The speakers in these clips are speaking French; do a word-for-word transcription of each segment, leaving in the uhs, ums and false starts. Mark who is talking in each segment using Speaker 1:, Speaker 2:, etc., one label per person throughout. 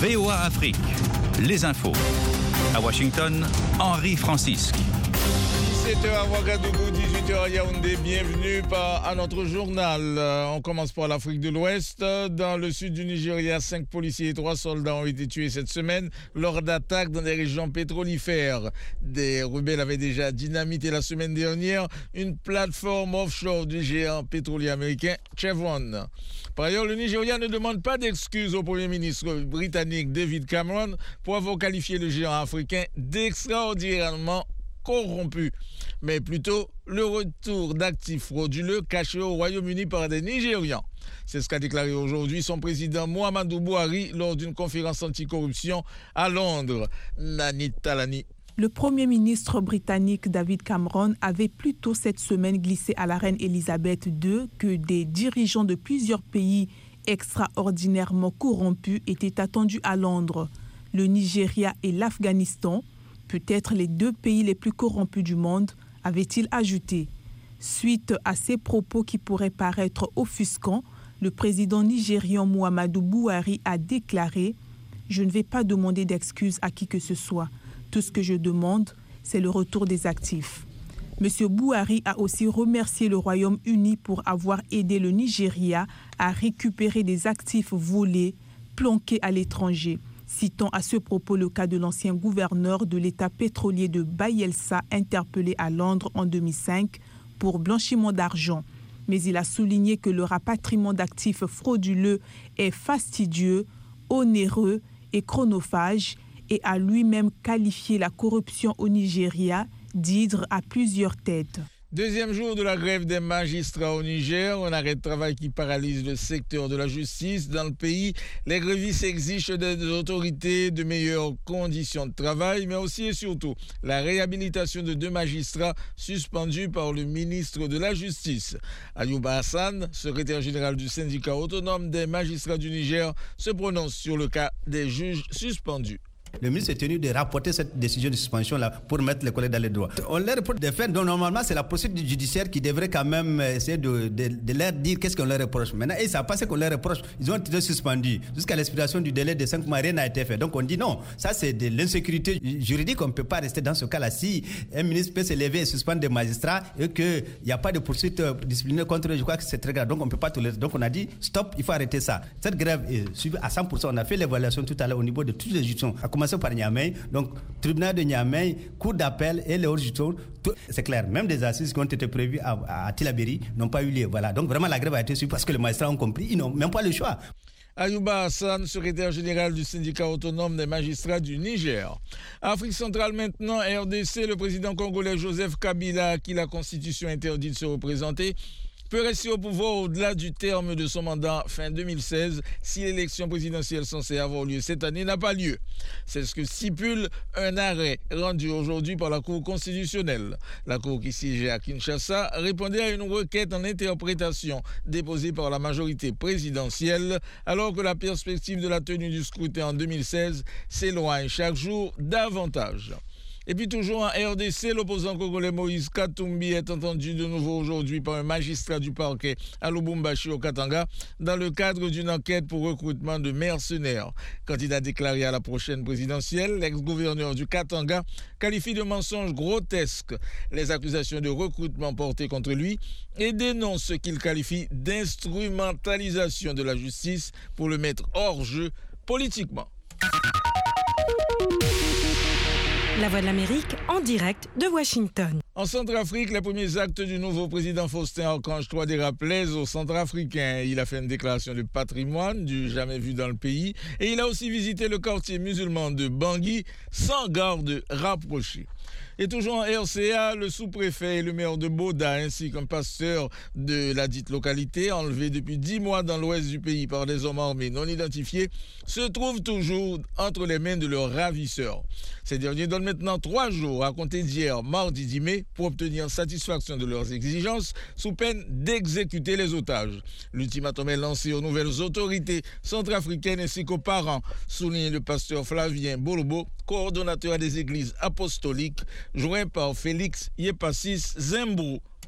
Speaker 1: V O A Afrique, les infos. À Washington, Henri Francisque.
Speaker 2: dix-sept heures à Ouagadougou, dix-huit heures à Yaoundé. Bienvenue à notre journal. On commence par l'Afrique de l'Ouest. Dans le sud du Nigeria, cinq policiers et trois soldats ont été tués cette semaine lors d'attaques dans des régions pétrolifères. Des rebelles avaient déjà dynamité la semaine dernière une plateforme offshore du géant pétrolier américain Chevron. Par ailleurs, le Nigeria ne demande pas d'excuses au Premier ministre britannique David Cameron pour avoir qualifié le géant africain d'extraordinairement corrompu, mais plutôt le retour d'actifs frauduleux cachés au Royaume-Uni par des Nigérians. C'est ce qu'a déclaré aujourd'hui son président Muhammadu Buhari lors d'une conférence anticorruption à Londres. Nani Talani.
Speaker 3: Le Premier ministre britannique David Cameron avait plus tôt cette semaine glissé à la reine Elisabeth deux que des dirigeants de plusieurs pays extraordinairement corrompus étaient attendus à Londres. Le Nigeria et l'Afghanistan, peut-être les deux pays les plus corrompus du monde, avait-il ajouté. Suite à ces propos qui pourraient paraître offusquants, le président nigérian Muhammadu Buhari a déclaré « Je ne vais pas demander d'excuses à qui que ce soit. Tout ce que je demande, c'est le retour des actifs. » M. Buhari a aussi remercié le Royaume-Uni pour avoir aidé le Nigeria à récupérer des actifs volés, planqués à l'étranger. Citant à ce propos le cas de l'ancien gouverneur de l'État pétrolier de Bayelsa interpellé à Londres en deux mille cinq pour blanchiment d'argent. Mais il a souligné que le rapatriement d'actifs frauduleux est fastidieux, onéreux et chronophage et a lui-même qualifié la corruption au Nigeria d'hydre à plusieurs têtes.
Speaker 2: Deuxième jour de la grève des magistrats au Niger, un arrêt de travail qui paralyse le secteur de la justice dans le pays. Les grévistes exigent des autorités de meilleures conditions de travail, mais aussi et surtout la réhabilitation de deux magistrats suspendus par le ministre de la Justice. Ayouba Hassan, secrétaire général du syndicat autonome des magistrats du Niger, se prononce sur le cas des juges suspendus.
Speaker 4: Le ministre est tenu de rapporter cette décision de suspension-là pour mettre les collègues dans les droits. On leur reproche des faits, donc normalement c'est la procédure judiciaire qui devrait quand même essayer de, de, de leur dire qu'est-ce qu'on leur reproche. Maintenant, ils ne savent pas ce qu'on leur reproche. Ils ont été suspendus. Jusqu'à l'expiration du délai de cinq mois, rien n'a été fait. Donc on dit non, ça c'est de l'insécurité juridique. On ne peut pas rester dans ce cas-là. Si un ministre peut se lever et suspendre des magistrats et qu'il n'y a pas de poursuite disciplinaire contre eux, je crois que c'est très grave. Donc on ne peut pas tolérer. Donc on a dit stop, il faut arrêter ça. Cette grève est suivie à cent pour cent. On a fait l'évaluation tout à l'heure au niveau de toutes les juridictions. Par Niamey, donc tribunal de Niamey, cour d'appel et les hauts juridictions, c'est clair, même des assises qui ont été prévues à, à Tillabéri n'ont pas eu lieu. Voilà. Donc vraiment la grève a été suivie parce que les magistrats ont compris, ils n'ont même pas le choix.
Speaker 2: Ayouba Hassan, secrétaire général du syndicat autonome des magistrats du Niger. Afrique centrale maintenant, R D C, le président congolais Joseph Kabila, à qui la constitution interdit de se représenter, peut rester au pouvoir au-delà du terme de son mandat fin deux mille seize si l'élection présidentielle censée avoir lieu cette année n'a pas lieu. C'est ce que stipule un arrêt rendu aujourd'hui par la Cour constitutionnelle. La Cour qui siégeait à Kinshasa répondait à une requête en interprétation déposée par la majorité présidentielle alors que la perspective de la tenue du scrutin en deux mille seize s'éloigne chaque jour davantage. Et puis toujours en R D C, l'opposant congolais Moïse Katumbi est entendu de nouveau aujourd'hui par un magistrat du parquet à Lubumbashi au Katanga dans le cadre d'une enquête pour recrutement de mercenaires. Candidat déclaré à la prochaine présidentielle, l'ex-gouverneur du Katanga qualifie de mensonges grotesques les accusations de recrutement portées contre lui et dénonce ce qu'il qualifie d'instrumentalisation de la justice pour le mettre hors jeu politiquement.
Speaker 5: La Voix de l'Amérique en direct de Washington.
Speaker 2: En Centrafrique, les premiers actes du nouveau président Faustin Archange Touadéra plaisent aux Centrafricains. Il a fait une déclaration de patrimoine du jamais vu dans le pays et il a aussi visité le quartier musulman de Bangui sans garde rapprochée. Et toujours en R C A, le sous-préfet et le maire de Boda ainsi qu'un pasteur de la dite localité enlevé depuis dix mois dans l'ouest du pays par des hommes armés non identifiés se trouvent toujours entre les mains de leurs ravisseurs. Ces derniers donnent maintenant trois jours à compter d'hier, mardi dix mai, pour obtenir satisfaction de leurs exigences sous peine d'exécuter les otages. L'ultimatum est lancé aux nouvelles autorités centrafricaines ainsi qu'aux parents, souligne le pasteur Flavien Bolobo, coordonnateur des églises apostoliques, joint par Félix Yepassis Zembrou.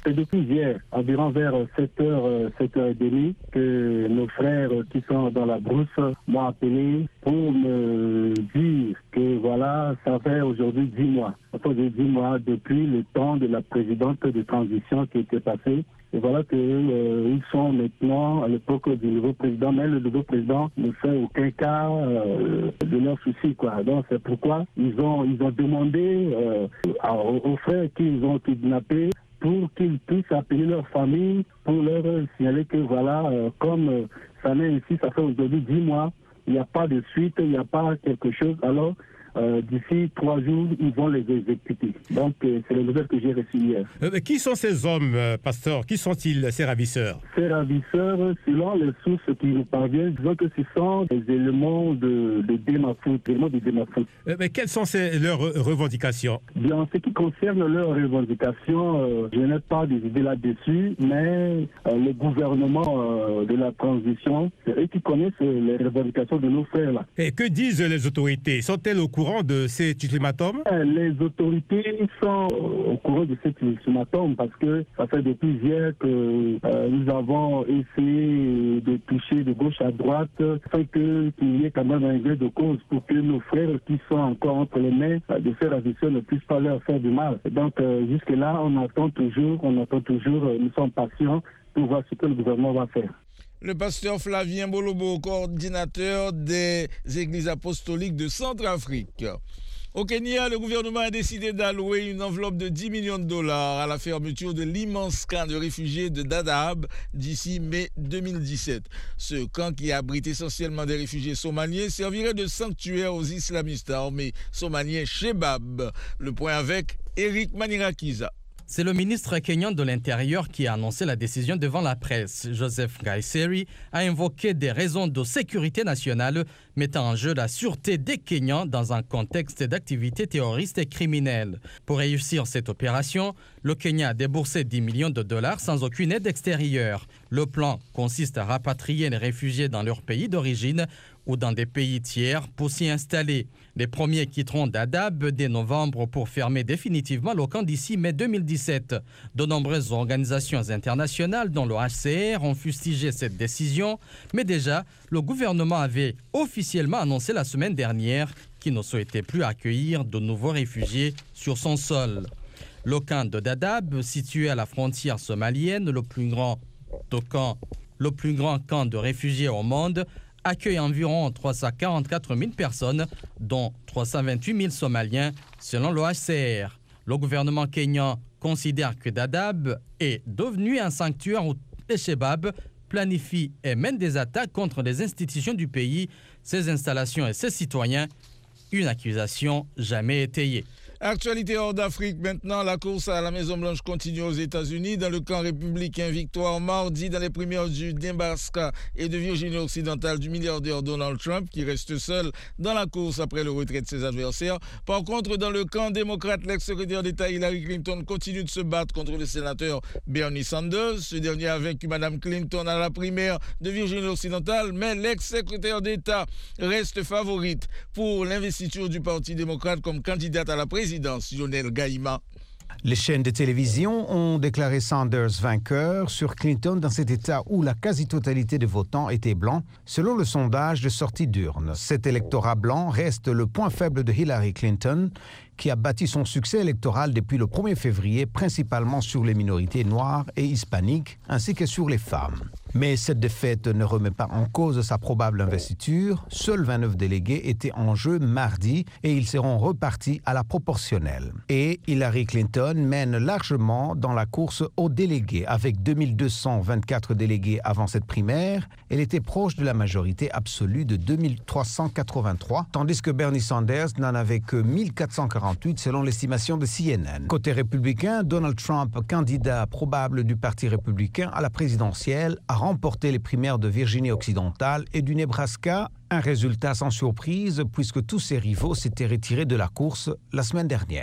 Speaker 6: C'est depuis hier, environ vers sept heures, sept heures trente, que nos frères qui sont dans la brousse m'ont appelé pour me dire que voilà, ça fait aujourd'hui dix mois. Ça fait dix mois depuis le temps de la présidente de transition qui était passée. Et voilà qu'ils euh, sont maintenant à l'époque du nouveau président, mais le nouveau président ne fait aucun cas euh, de leurs soucis, quoi. Donc c'est pourquoi ils ont ils ont demandé euh, aux, aux frères qu'ils ont kidnappés pour qu'ils puissent appeler leur famille pour leur signaler que voilà, euh, comme euh, ça n'est ainsi, ça fait aujourd'hui dix mois, il n'y a pas de suite, il n'y a pas quelque chose, alors Euh, d'ici trois jours, ils vont les exécuter. Donc, euh, c'est les nouvelles que j'ai reçues hier.
Speaker 7: Euh, qui sont ces hommes, euh, pasteur? Qui sont-ils, ces ravisseurs?
Speaker 6: Ces ravisseurs, selon les sources qui nous parviennent, disons que ce sont des éléments de, de Démafout, éléments de Démafout.
Speaker 7: Euh, mais quelles sont ces, leurs revendications?
Speaker 6: Bien, en ce qui concerne leurs revendications, euh, je n'ai pas des idées là-dessus, mais euh, le gouvernement euh, de la transition, c'est eux qui connaissent les revendications de nos frères là.
Speaker 7: Et que disent les autorités? Sont-elles au courant de ces ultimatums?
Speaker 6: Les autorités sont au courant de cet ultimatum parce que ça fait depuis hier que euh, nous avons essayé de toucher de gauche à droite afin que, qu'il y ait quand même un gré de cause pour que nos frères qui sont encore entre les mains de ces ravisseurs ne puissent pas leur faire du mal. Donc euh, jusque-là, on attend toujours, on attend toujours, nous sommes patients pour voir ce que le gouvernement va faire.
Speaker 2: Le pasteur Flavien Bolobo, coordinateur des églises apostoliques de Centrafrique. Au Kenya, le gouvernement a décidé d'allouer une enveloppe de dix millions de dollars à la fermeture de l'immense camp de réfugiés de Dadaab d'ici mai deux mille dix-sept. Ce camp, qui abrite essentiellement des réfugiés somaliens, servirait de sanctuaire aux islamistes armés somaliens Shebab. Le point avec Eric Manirakiza.
Speaker 8: C'est le ministre kenyan de l'Intérieur qui a annoncé la décision devant la presse. Joseph Nkaissery a invoqué des raisons de sécurité nationale mettant en jeu la sûreté des Kenyans dans un contexte d'activités terroristes et criminelles. Pour réussir cette opération, le Kenya a déboursé dix millions de dollars sans aucune aide extérieure. Le plan consiste à rapatrier les réfugiés dans leur pays d'origine ou dans des pays tiers pour s'y installer. Les premiers quitteront Dadaab dès novembre pour fermer définitivement le camp d'ici mai deux mille dix-sept. De nombreuses organisations internationales, dont le H C R, ont fustigé cette décision, mais déjà, le gouvernement avait officiellement annoncé la semaine dernière qu'il ne souhaitait plus accueillir de nouveaux réfugiés sur son sol. Le camp de Dadaab, situé à la frontière somalienne, le plus grand de camp, le plus grand camp de réfugiés au monde, accueille environ trois cent quarante-quatre mille personnes, dont trois cent vingt-huit mille Somaliens, selon le H C R. Le gouvernement kényan considère que Dadaab est devenu un sanctuaire où les Shebab planifient et mènent des attaques contre les institutions du pays, ses installations et ses citoyens. Une accusation jamais étayée.
Speaker 2: Actualité hors d'Afrique maintenant, la course à la Maison-Blanche continue aux États-Unis. Dans le camp républicain, victoire mardi dans les primaires du Nebraska et de Virginie-Occidentale du milliardaire Donald Trump, qui reste seul dans la course après le retrait de ses adversaires. Par contre, dans le camp démocrate, l'ex-secrétaire d'État Hillary Clinton continue de se battre contre le sénateur Bernie Sanders. Ce dernier a vaincu Mme Clinton à la primaire de Virginie-Occidentale, mais l'ex-secrétaire d'État reste favorite pour l'investiture du Parti démocrate comme candidate à la présidence. Lionel Gaïma.
Speaker 9: Les chaînes de télévision ont déclaré Sanders vainqueur sur Clinton dans cet État où la quasi-totalité des votants étaient blancs, selon le sondage de sortie d'urne. Cet électorat blanc reste le point faible de Hillary Clinton, qui a bâti son succès électoral depuis le premier février, principalement sur les minorités noires et hispaniques, ainsi que sur les femmes. Mais cette défaite ne remet pas en cause sa probable investiture. Seuls vingt-neuf délégués étaient en jeu mardi et ils seront repartis à la proportionnelle. Et Hillary Clinton mène largement dans la course aux délégués. Avec deux mille deux cent vingt-quatre délégués avant cette primaire, elle était proche de la majorité absolue de deux mille trois cent quatre-vingt-trois, tandis que Bernie Sanders n'en avait que mille quatre cent quarante-huit selon l'estimation de C N N. Côté républicain, Donald Trump, candidat probable du Parti républicain à la présidentielle, a remporté les primaires de Virginie-Occidentale et du Nebraska, un résultat sans surprise puisque tous ses rivaux s'étaient retirés de la course la semaine dernière.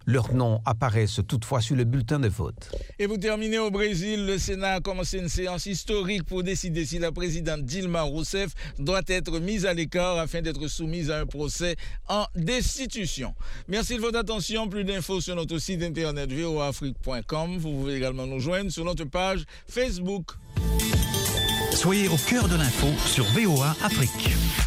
Speaker 9: Leurs noms apparaissent toutefois sur le bulletin de vote.
Speaker 2: Et pour terminer, au Brésil, le Sénat a commencé une séance historique pour décider si la présidente Dilma Rousseff doit être mise à l'écart afin d'être soumise à un procès en destitution. Merci de votre attention. Plus d'infos sur notre site internet v o a afrique point com. Vous pouvez également nous joindre sur notre page Facebook.
Speaker 1: Soyez au cœur de l'info sur V O A Afrique.